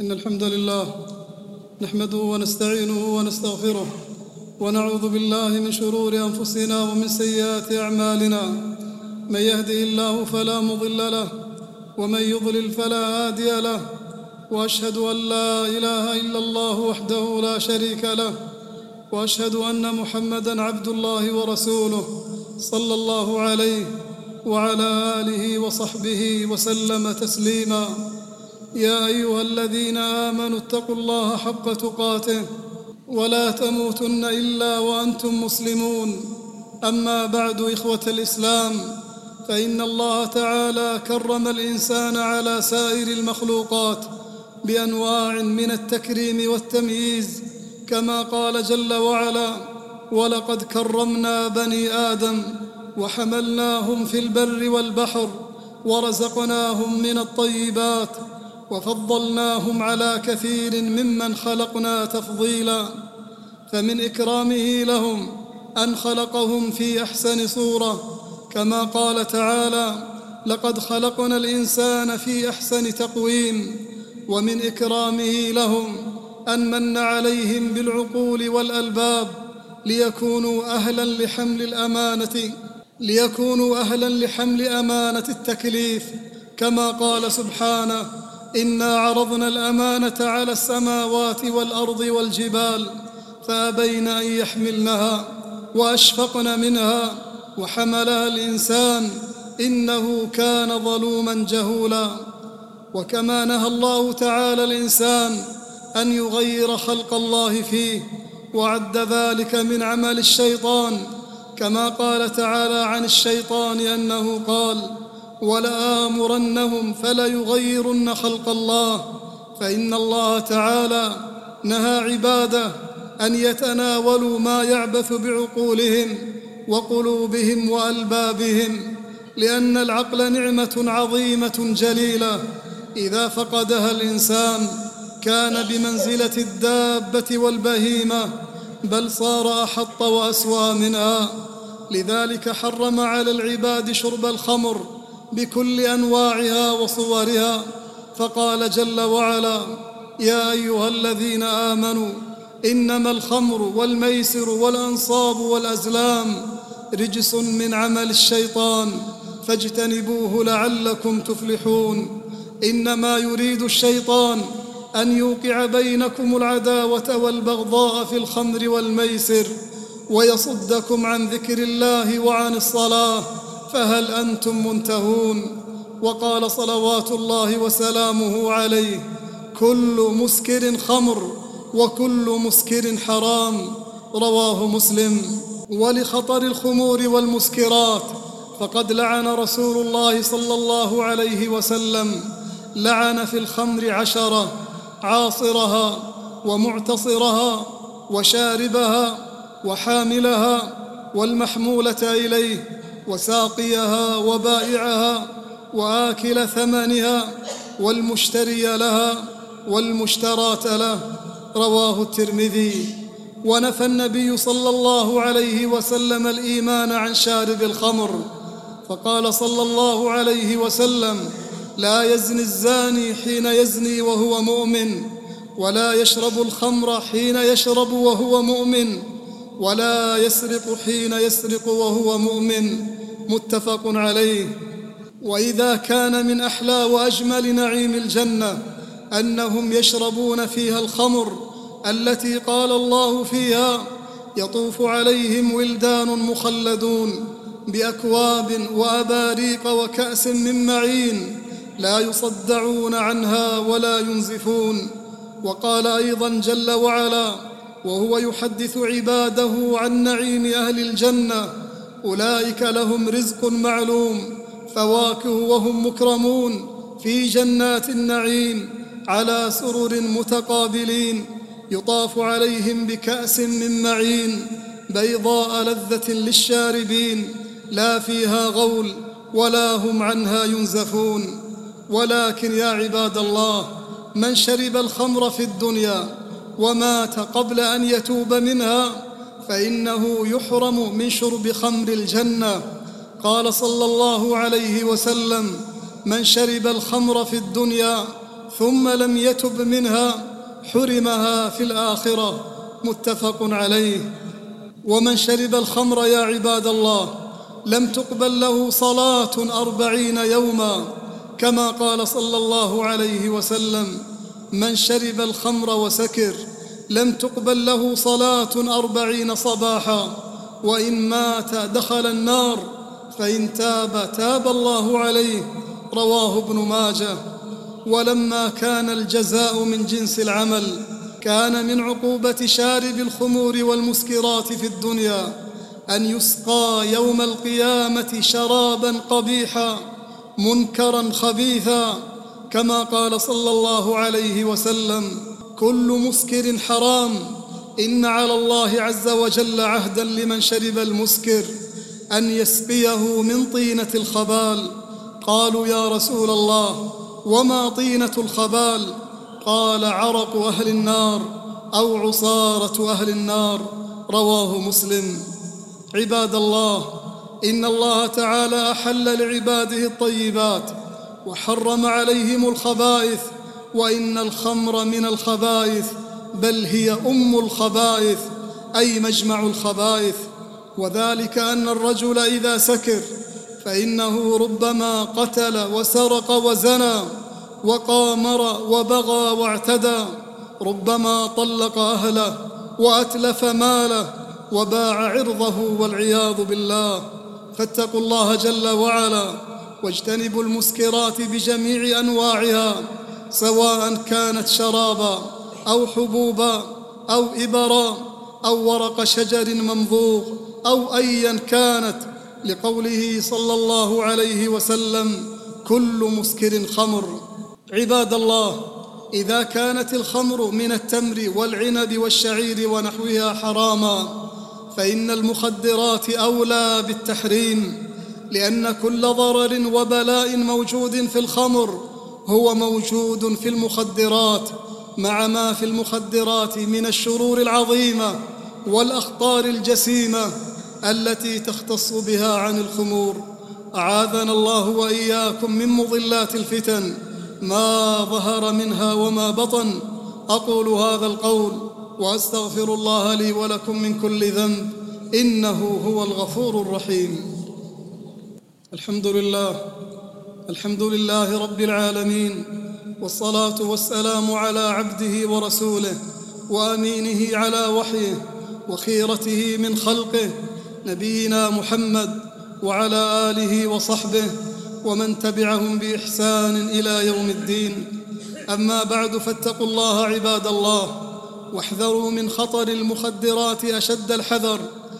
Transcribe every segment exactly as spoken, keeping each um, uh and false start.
إن الحمد لله نحمده ونستعينه ونستغفره ونعوذ بالله من شرور أنفسنا ومن سيئات أعمالنا. من يهده الله فلا مضل له ومن يضلل فلا هادي له، وأشهد أن لا إله إلا الله وحده لا شريك له، وأشهد أن محمدًا عبد الله ورسوله صلى الله عليه وعلى آله وصحبه وسلم تسليماً. يا أيها الذين آمنوا اتقوا الله حق تقاته ولا تموتن إلا وأنتم مسلمون. أما بعد، إخوة الإسلام، فإن الله تعالى كرم الإنسان على سائر المخلوقات بأنواع من التكريم والتمييز، كما قال جل وعلا: ولقد كرمنا بني آدم وحملناهم في البر والبحر ورزقناهم من الطيبات وفضلناهم على كثير ممن خلقنا تفضيلا. فمن إكرامه لهم أن خلقهم في أحسن صورة، كما قال تعالى: لقد خلقنا الإنسان في أحسن تقويم. ومن إكرامه لهم أن من عليهم بالعقول والألباب ليكونوا أهلاً لحمل الأمانة ليكونوا أهلاً لحمل أمانة التكليف، كما قال سبحانه: إنا عرضنا الأمانة على السماوات والأرض والجبال فأبين أن يحملنها وأشفقن منها وحملها الإنسان إنه كان ظلوماً جهولا. وكما نهى الله تعالى الإنسان أن يغير خلق الله فيه، وعد ذلك من عمل الشيطان، كما قال تعالى عن الشيطان أنه قال: ولآمرنهم فليغيرن خلق الله. فإن الله تعالى نهى عباده أن يتناولوا ما يعبث بعقولهم وقلوبهم وألبابهم، لأن العقل نعمة عظيمة جليلة إذا فقدها الإنسان كان بمنزلة الدابة والبهيمة، بل صار أحط وأسوأ منها. لذلك حرم على العباد شرب الخمر بكل أنواعها وصورها، فقال جل وعلا: يا أيها الذين آمنوا إنما الخمر والميسر والأنصاب والأزلام رجس من عمل الشيطان فاجتنبوه لعلكم تفلحون. إنما يريد الشيطان أن يوقع بينكم العداوة والبغضاء في الخمر والميسر ويصدكم عن ذكر الله وعن الصلاة، فهل أنتم منتهون؟ وقال صلوات الله وسلامه عليه: كل مسكر خمر وكل مسكر حرام. رواه مسلم. ولخطر الخمور والمسكرات فقد لعن رسول الله صلى الله عليه وسلم لعن في الخمر عشرة: عاصرها ومعتصرها وشاربها وحاملها والمحمولة إليه وساقيها وبائعها وآكل ثمنها والمشتري لها والمشتراة له. رواه الترمذي. ونفى النبي صلى الله عليه وسلم الإيمان عن شارب الخمر، فقال صلى الله عليه وسلم: لا يزني الزاني حين يزني وهو مؤمن، ولا يشرب الخمر حين يشرب وهو مؤمن، ولا يسرق حين يسرق وهو مؤمن. متفق عليه. وإذا كان من أحلى وأجمل نعيم الجنة أنهم يشربون فيها الخمر التي قال الله فيها: يطوف عليهم ولدان مخلدون بأكواب وأباريق وكأس من معين لا يصدعون عنها ولا ينزفون. وقال أيضا جل وعلا وهو يحدث عباده عن نعيم أهل الجنة: أولئك لهم رزق معلوم، فواكه وهم مكرمون في جنات النعيم على سرر متقابلين، يطاف عليهم بكأس من معين بيضاء لذة للشاربين، لا فيها غول ولا هم عنها ينزفون. ولكن يا عباد الله، من شرب الخمر في الدنيا ومات قبل أن يتوب منها فإنه يحرم من شرب خمر الجنة. قال صلى الله عليه وسلم: من شرب الخمر في الدنيا ثم لم يتب منها حرمها في الآخرة، متفق عليه. ومن شرب الخمر يا عباد الله لم تقبل له صلاة أربعين يوما، كما قال صلى الله عليه وسلم: من شرب الخمر وسكر لم تقبل له صلاة أربعين صباحا، وإن مات دخل النار، فإن تاب تاب الله عليه. رواه ابن ماجه. ولما كان الجزاء من جنس العمل، كان من عقوبة شارب الخمور والمسكرات في الدنيا أن يسقى يوم القيامة شرابا قبيحا منكرا خبيثا، كما قال صلى الله عليه وسلم: كل مسكر حرام، إن على الله عز وجل عهدا لمن شرب المسكر أن يسقيه من طينة الخبال. قالوا: يا رسول الله، وما طينة الخبال؟ قال: عرق أهل النار أو عصارة أهل النار. رواه مسلم. عباد الله، إن الله تعالى أحل لعباده الطيبات وحرم عليهم الخبائث، وإن الخمر من الخبائث، بل هي أم الخبائث، أي مجمع الخبائث. وذلك أن الرجل إذا سكر فإنه ربما قتل وسرق وزنى وقامر وبغى واعتدى، ربما طلق أهله وأتلف ماله وباع عرضه والعياذ بالله. فاتقوا الله جل وعلا واجتنبوا المسكرات بجميع أنواعها، سواء كانت شرابا أو حبوبا أو إبرا أو ورق شجر ممضوغ أو أيا كانت، لقوله صلى الله عليه وسلم: كل مسكر خمر. عباد الله، إذا كانت الخمر من التمر والعنب والشعير ونحوها حراما، فإن المخدرات أولى بالتحريم، لأن كل ضرر وبلاء موجود في الخمر هو موجود في المخدرات، مع ما في المخدرات من الشرور العظيمة والأخطار الجسيمة التي تختص بها عن الخمور. أعاذنا الله وإياكم من مضلات الفتن ما ظهر منها وما بطن. أقول هذا القول وأستغفر الله لي ولكم من كل ذنب، إنه هو الغفور الرحيم. الحمد لله الحمد لله رب العالمين، والصلاة والسلام على عبده ورسوله وأمينه على وحيه وخيرته من خلقه، نبينا محمد وعلى آله وصحبه ومن تبعهم بإحسان إلى يوم الدين. أما بعد، فاتقوا الله عباد الله، واحذروا من خطر المخدرات أشد الحذر،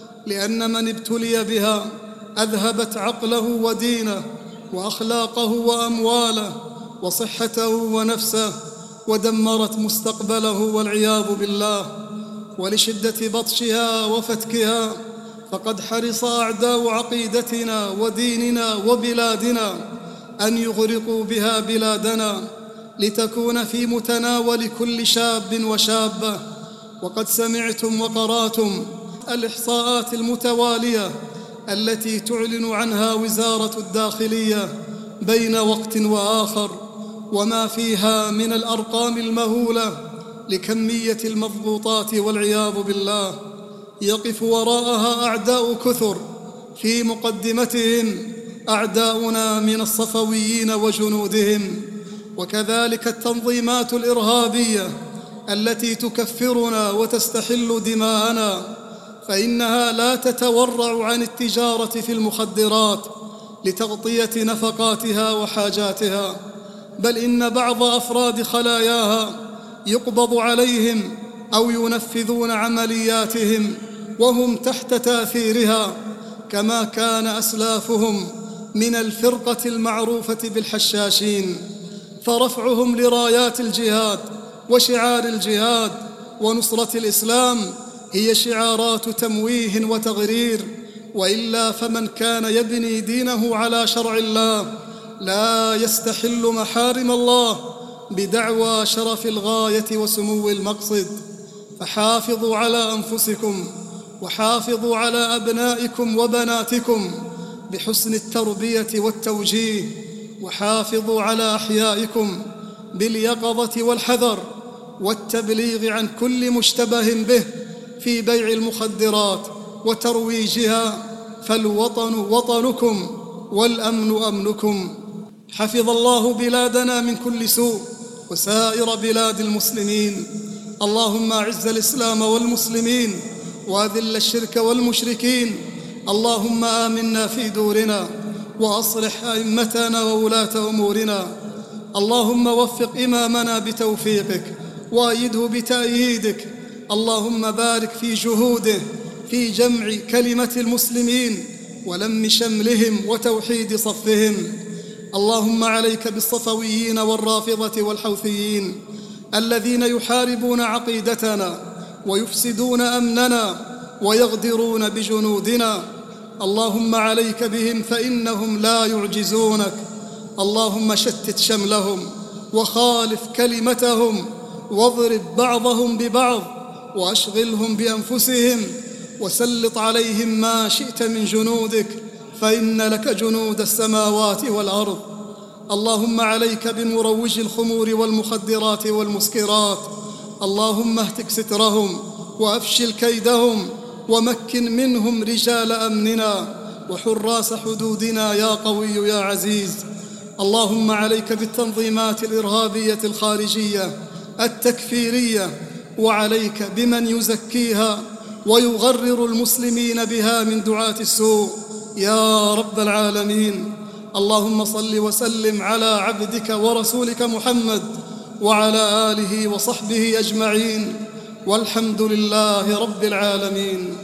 لأن من ابتلي بها أذهبت عقله ودينه وأخلاقه وأمواله وصحته ونفسه، ودمرت مستقبله والعياذ بالله. ولشدة بطشها وفتكها فقد حرص أعداء عقيدتنا وديننا وبلادنا أن يغرقوا بها بلادنا، لتكون في متناول كل شاب وشابة. وقد سمعتم وقرأتم الإحصاءات المتوالية التي تعلن عنها وزارة الداخلية بين وقت وآخر، وما فيها من الأرقام المهولة لكمية المضبوطات والعياذ بالله. يقف وراءها أعداء كثر، في مقدمتهم أعداؤنا من الصفويين وجنودهم، وكذلك التنظيمات الإرهابية التي تكفرنا وتستحل دماءنا، فإنها لا تتورع عن التجارة في المخدرات لتغطية نفقاتها وحاجاتها، بل إن بعض أفراد خلاياها يقبض عليهم أو ينفذون عملياتهم وهم تحت تأثيرها، كما كان أسلافهم من الفرقة المعروفة بالحشاشين. فرفعهم لرايات الجهاد وشعار الجهاد ونصرة الإسلام هي شعارات تمويه وتغرير، وإلا فمن كان يبني دينه على شرع الله لا يستحل محارم الله بدعوى شرف الغاية وسمو المقصد. فحافظوا على أنفسكم وحافظوا على أبنائكم وبناتكم بحسن التربية والتوجيه، وحافظوا على أحيائكم باليقظة والحذر والتبليغ عن كل مشتبه به في بيع المخدرات وترويجها، فالوطن وطنكم والأمن أمنكم. حفظ الله بلادنا من كل سوء وسائر بلاد المسلمين. اللهم أعز الإسلام والمسلمين وأذل الشرك والمشركين. اللهم آمنا في دورنا وأصلح أئمتنا وولاة أمورنا. اللهم وفق إمامنا بتوفيقك وأيده بتأييدك. اللهم بارك في جهوده في جمع كلمة المسلمين ولم شملهم وتوحيد صفهم. اللهم عليك بالصفويين والرافضة والحوثيين الذين يحاربون عقيدتنا ويفسدون أمننا ويغدرون بجنودنا. اللهم عليك بهم فإنهم لا يعجزونك. اللهم شتت شملهم وخالف كلمتهم واضرب بعضهم ببعض وأشغلهم بأنفسهم وسلط عليهم ما شئت من جنودك، فإن لك جنود السماوات والأرض. اللهم عليك بمروج الخمور والمخدرات والمسكرات. اللهم اهتك سترهم وأفشل كيدهم ومكن منهم رجال أمننا وحراس حدودنا يا قوي يا عزيز. اللهم عليك بالتنظيمات الإرهابية الخارجية التكفيرية، وعليك بمن يزكيها ويغرر المسلمين بها من دعاة السوء يا رب العالمين. اللهم صل وسلم على عبدك ورسولك محمد وعلى آله وصحبه أجمعين، والحمد لله رب العالمين.